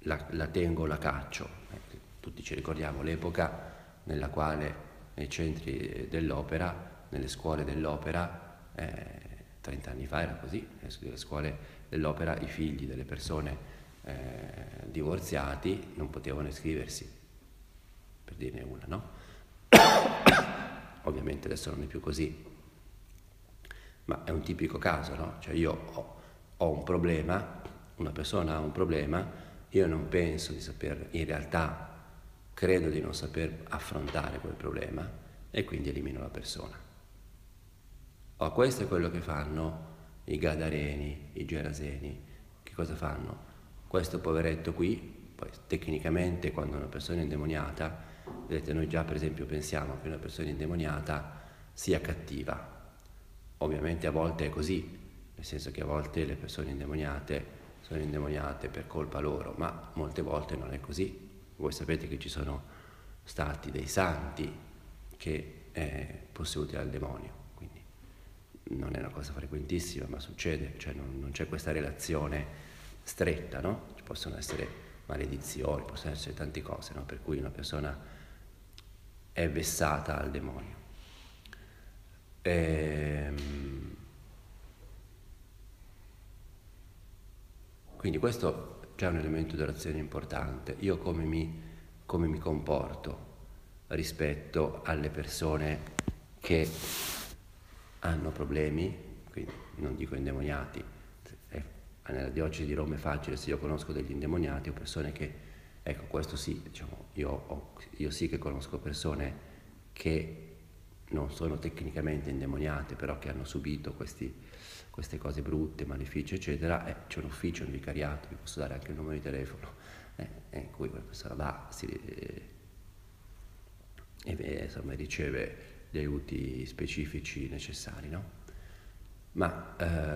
la tengo, la caccio. Tutti ci ricordiamo l'epoca nella quale nei centri dell'opera, nelle scuole dell'opera, 30 anni fa era così, nelle scuole dell'opera i figli delle persone divorziati non potevano iscriversi, per dirne una, no? Ovviamente adesso non è più così, ma è un tipico caso, no? Cioè io ho un problema, una persona ha un problema, io non penso di saper, in realtà credo di non saper affrontare quel problema e quindi elimino la persona. Questo è quello che fanno i Gadareni, i Geraseni. Che cosa fanno? Questo poveretto qui, poi tecnicamente quando una persona è indemoniata, vedete, noi già per esempio pensiamo che una persona indemoniata sia cattiva. Ovviamente a volte è così, nel senso che a volte le persone indemoniate sono indemoniate per colpa loro, ma molte volte non è così. Voi sapete che ci sono stati dei santi che posseduti dal demonio, quindi non è una cosa frequentissima, ma succede, cioè non c'è questa relazione stretta, no? Ci possono essere maledizioni, possono essere tante cose, no? Per cui una persona è vessata al demonio. Quindi questo già è un elemento di orazione importante. Io come mi comporto rispetto alle persone che hanno problemi, quindi non dico indemoniati, nella diocesi di Roma è facile, se io conosco degli indemoniati o persone che, ecco questo sì, diciamo, io sì che conosco persone che non sono tecnicamente indemoniate, però che hanno subito queste cose brutte, malefici, eccetera, c'è un ufficio, un vicariato, vi posso dare anche il numero di telefono, in cui quella persona va, insomma, riceve gli aiuti specifici necessari, no? Ma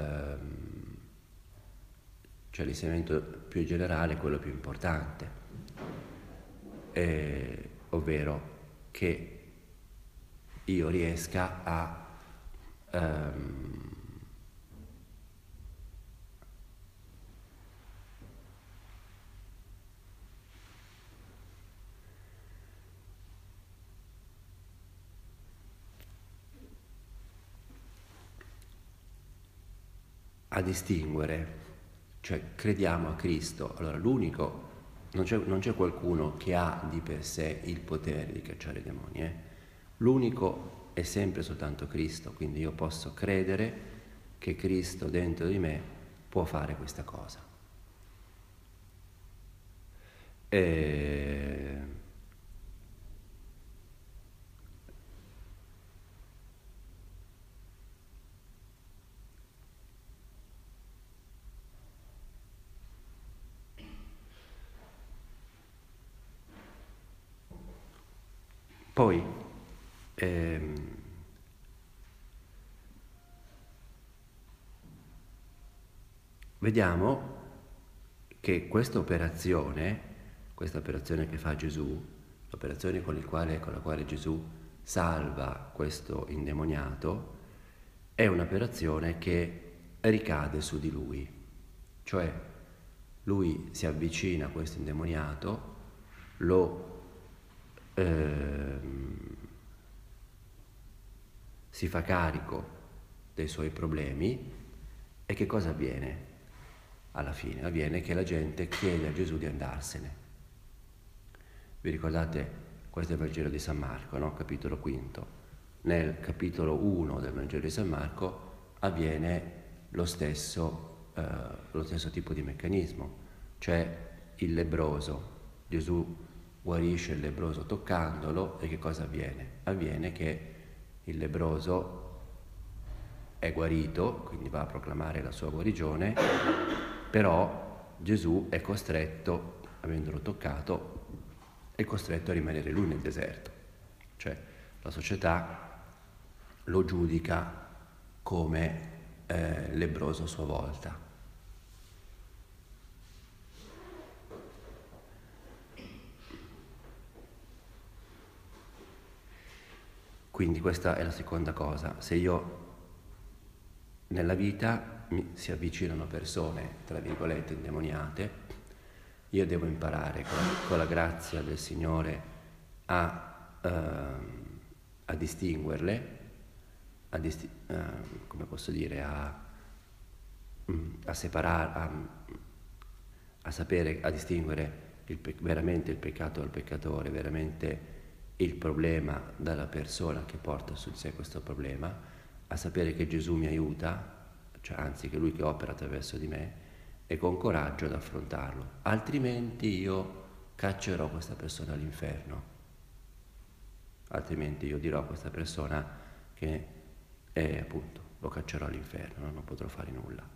cioè l'insegnamento più generale, quello più importante, ovvero che io riesca a distinguere, cioè crediamo a Cristo, allora l'unico, non c'è qualcuno che ha di per sé il potere di cacciare i demoni, l'unico è sempre soltanto Cristo, quindi io posso credere che Cristo dentro di me può fare questa cosa. Poi vediamo che questa operazione che fa Gesù, l'operazione con la quale Gesù salva questo indemoniato, è un'operazione che ricade su di lui, cioè lui si avvicina a questo indemoniato, si fa carico dei suoi problemi e che cosa avviene? Alla fine avviene che la gente chiede a Gesù di andarsene. Vi ricordate? Questo è il Vangelo di San Marco, no? Capitolo quinto. Nel capitolo 1 del Vangelo di San Marco avviene lo stesso tipo di meccanismo, cioè il lebbroso. Gesù guarisce il lebbroso toccandolo e che cosa avviene? Avviene che il lebbroso è guarito, quindi va a proclamare la sua guarigione, però Gesù è costretto, avendolo toccato, è costretto a rimanere lui nel deserto. Cioè la società lo giudica come lebbroso a sua volta. Quindi questa è la seconda cosa. Se io nella vita si avvicinano persone, tra virgolette, indemoniate, io devo imparare con la grazia del Signore a distinguerle, come posso dire, a separare, a sapere, a distinguere veramente il peccato dal peccatore, veramente il problema dalla persona che porta su di sé questo problema, a sapere che Gesù mi aiuta, cioè anzi che Lui che opera attraverso di me, e con coraggio ad affrontarlo, altrimenti io caccerò questa persona all'inferno, altrimenti io dirò a questa persona che appunto lo caccerò all'inferno, non potrò fare nulla.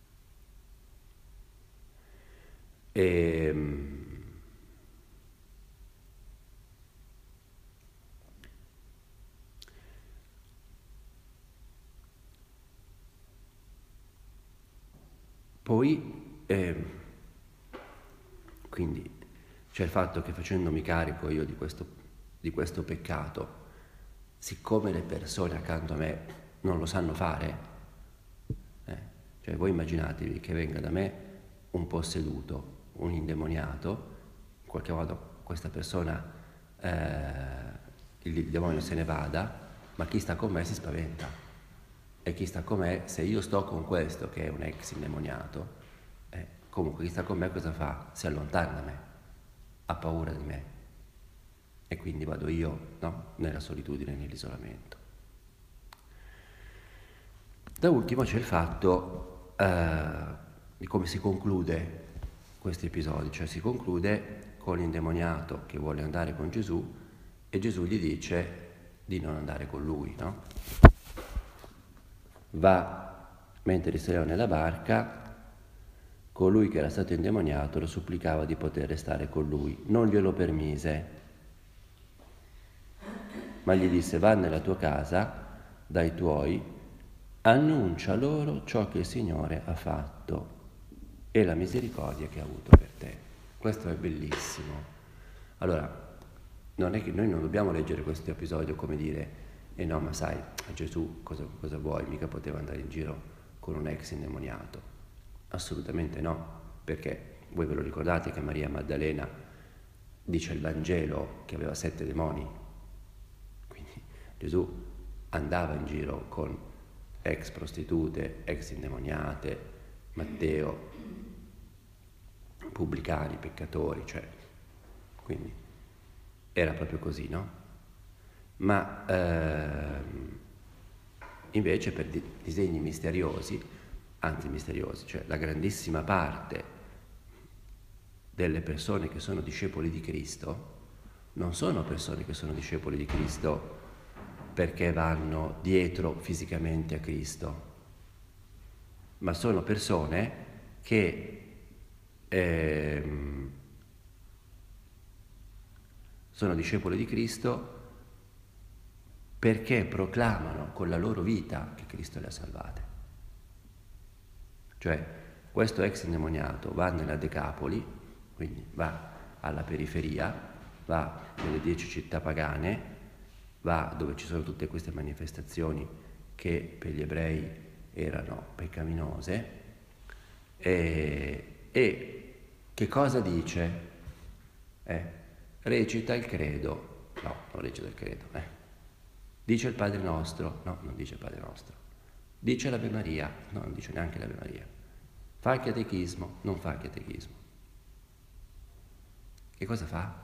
Poi, quindi, c'è il fatto che facendomi carico io di questo peccato, siccome le persone accanto a me non lo sanno fare, cioè voi immaginatevi che venga da me un posseduto, un indemoniato, in qualche modo questa persona, il demonio se ne vada, ma chi sta con me si spaventa. E chi sta con me, se io sto con questo che è un ex indemoniato, comunque chi sta con me cosa fa? Si allontana da me, ha paura di me e quindi vado io, no? Nella solitudine, nell'isolamento. Da ultimo c'è il fatto di come si conclude questo episodio, cioè si conclude con l'indemoniato che vuole andare con Gesù e Gesù gli dice di non andare con lui, no? Va, mentre saleva nella barca, colui che era stato indemoniato lo supplicava di poter restare con lui. Non glielo permise, ma gli disse: va nella tua casa, dai tuoi, annuncia loro ciò che il Signore ha fatto e la misericordia che ha avuto per te. Questo è bellissimo. Allora, non è che noi non dobbiamo leggere questo episodio come dire no, ma sai, Gesù cosa vuoi? Mica poteva andare in giro con un ex indemoniato. Assolutamente no, perché voi ve lo ricordate che Maria Maddalena dice il Vangelo che aveva 7 demoni. Quindi Gesù andava in giro con ex prostitute, ex indemoniate, Matteo, pubblicani, peccatori, cioè, quindi era proprio così, no? Ma invece per disegni misteriosi, cioè la grandissima parte delle persone che sono discepoli di Cristo non sono persone che sono discepoli di Cristo perché vanno dietro fisicamente a Cristo, ma sono persone che sono discepoli di Cristo perché proclamano con la loro vita che Cristo le ha salvate. Cioè, questo ex indemoniato va nella Decapoli, quindi va alla periferia, va nelle 10 città pagane, va dove ci sono tutte queste manifestazioni che per gli ebrei erano peccaminose, e che cosa dice? Recita il credo. No, non recita il credo, Dice il Padre Nostro? No, non dice il Padre Nostro. Dice l'Ave Maria? No, non dice neanche l'Ave Maria. Fa il catechismo? Non fa il catechismo. Che cosa fa?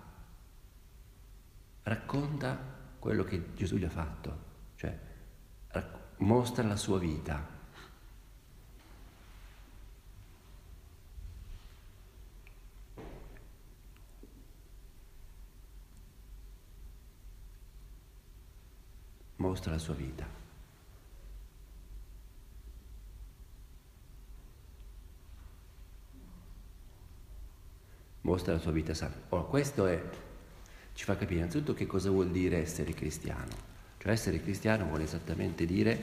Racconta quello che Gesù gli ha fatto, cioè mostra la sua vita. Mostra la sua vita. Mostra la sua vita santa. Ora, questo ci fa capire innanzitutto che cosa vuol dire essere cristiano. Cioè essere cristiano vuole esattamente dire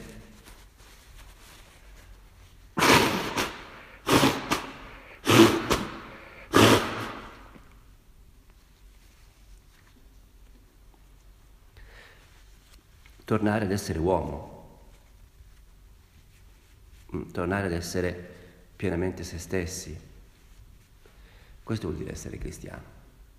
tornare ad essere uomo, tornare ad essere pienamente se stessi, Questo vuol dire essere cristiano.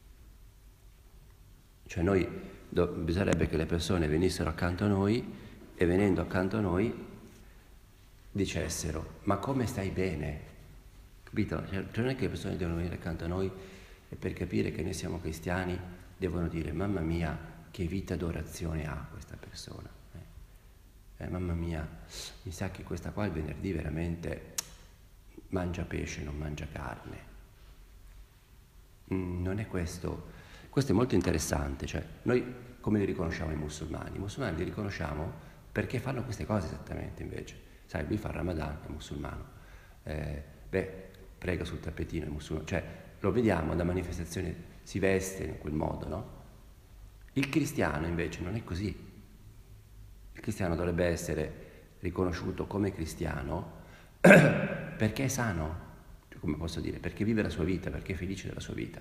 Cioè bisognerebbe che le persone venissero accanto a noi e venendo accanto a noi dicessero: ma come stai bene? Capito? Cioè non è che le persone devono venire accanto a noi e per capire che noi siamo cristiani devono dire: mamma mia, che vita d'orazione ha questa persona. Mamma mia, mi sa che questa qua il venerdì veramente mangia pesce, non mangia carne. Non è questo. Questo è molto interessante. Cioè, noi come li riconosciamo i musulmani? I musulmani li riconosciamo perché fanno queste cose esattamente, invece. Sai, lui fa il Ramadan, è musulmano. Prega sul tappetino, è musulmano. Cioè, lo vediamo da manifestazioni, si veste in quel modo, no? Il cristiano invece non è così. Il cristiano dovrebbe essere riconosciuto come cristiano perché è sano, cioè, come posso dire, perché vive la sua vita, perché è felice della sua vita.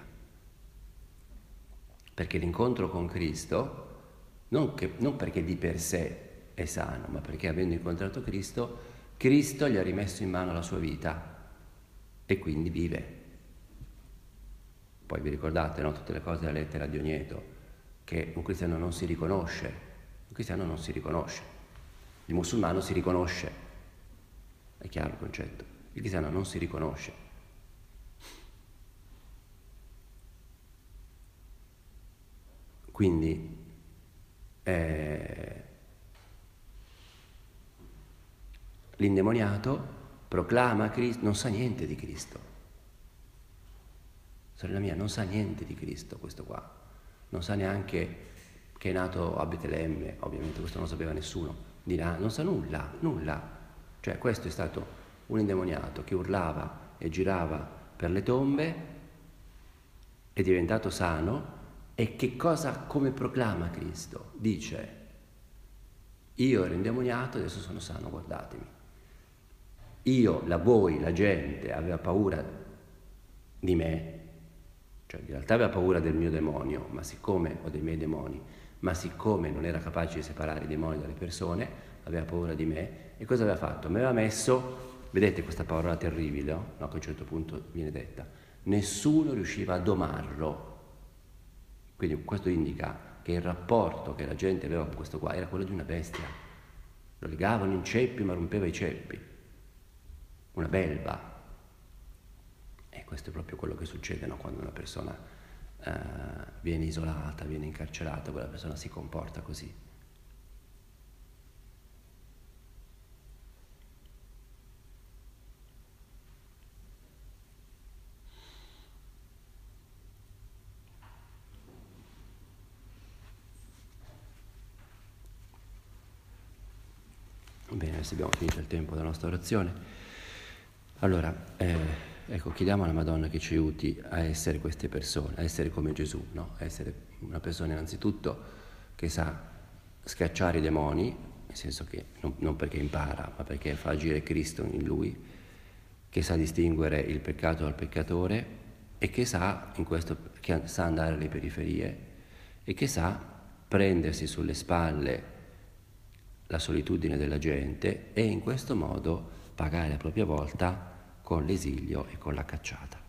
Perché l'incontro con Cristo, non perché di per sé è sano, ma perché avendo incontrato Cristo, Cristo gli ha rimesso in mano la sua vita e quindi vive. Poi vi ricordate, no? Tutte le cose della lettera di Ogneto, che un cristiano non si riconosce. Un cristiano non si riconosce. Il musulmano si riconosce. È chiaro il concetto? Il cristiano non si riconosce. Quindi l'indemoniato proclama Cristo, non sa niente di Cristo. Sorella mia, non sa niente di Cristo questo qua. Non sa neanche che è nato a Betlemme, ovviamente questo non sapeva nessuno. Non sa nulla. Cioè questo è stato un indemoniato che urlava e girava per le tombe, è diventato sano. E come proclama Cristo? Dice: io ero indemoniato, adesso sono sano, guardatemi. La gente aveva paura di me, cioè in realtà aveva paura del mio demonio, o dei miei demoni, ma siccome non era capace di separare i demoni dalle persone, aveva paura di me. E cosa aveva fatto? Mi aveva messo, vedete questa parola terribile, no? Che a un certo punto viene detta: nessuno riusciva a domarlo. Quindi questo indica che il rapporto che la gente aveva con questo qua era quello di una bestia. Lo legavano in ceppi, ma rompeva i ceppi. Una belva. E questo è proprio quello che succede, no? Quando una persona viene isolata, viene incarcerata, quella persona si comporta così. Bene, adesso abbiamo finito il tempo della nostra orazione. Allora, chiediamo alla Madonna che ci aiuti a essere queste persone, a essere come Gesù, no? A essere una persona innanzitutto che sa scacciare i demoni, nel senso che non perché impara, ma perché fa agire Cristo in lui, che sa distinguere il peccato dal peccatore e che sa andare alle periferie e che sa prendersi sulle spalle la solitudine della gente e in questo modo pagare a propria volta con l'esilio e con la cacciata.